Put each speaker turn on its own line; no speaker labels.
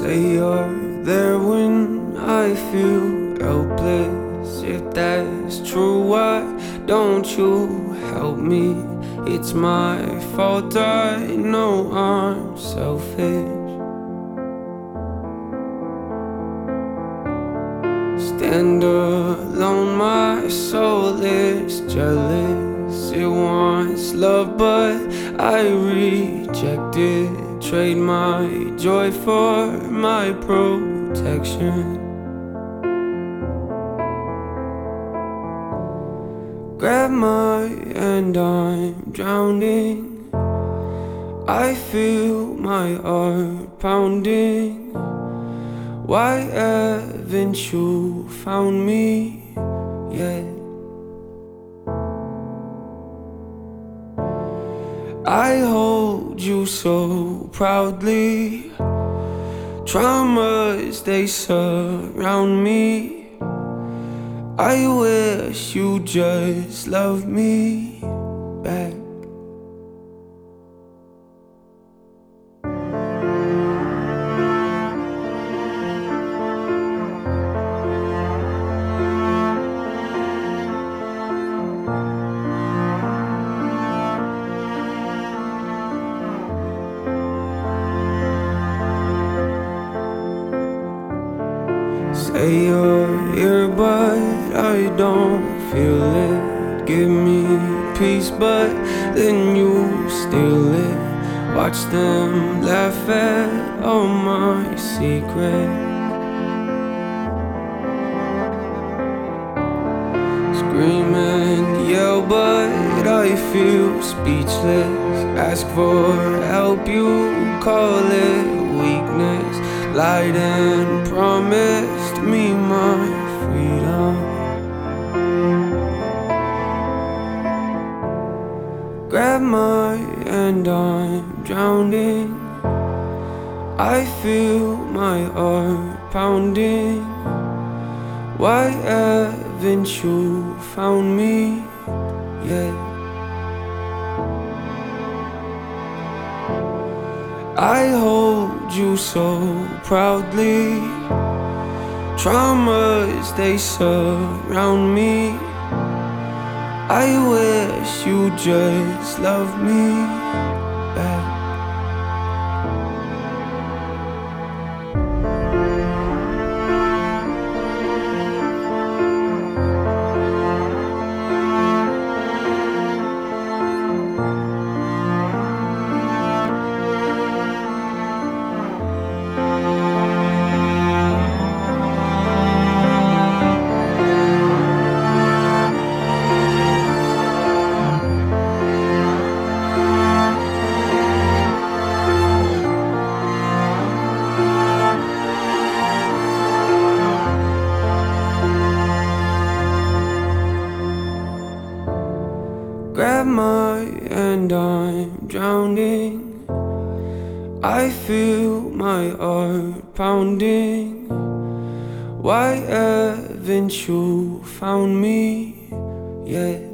Say you're there when I feel helpless. If that's true, why don't you help me? It's my fault, I know I'm selfish. Stand alone, my soul is jealous. It wants love, but I reject it. Trade my joy for my protection. Grab my hand, I'm drowning. I feel my heart pounding. Why haven't you found me yet? I hold you so proudly. Traumas, they surround me. I wish you just loved me back. Say you're here, but I don't feel it. Give me peace, but then you steal it. Watch them laugh at all my secrets. Scream and yell, but I feel speechless. Ask for help, you call it weakness. Lied and promised me my freedom. Grab my hand, I'm drowning. I feel my heart pounding. Why haven't you found me yet? I hold you so proudly. Traumas, they surround me. I wish you just loved me back. Grab my hand, I'm drowning. I feel my heart pounding. Why haven't you found me yet?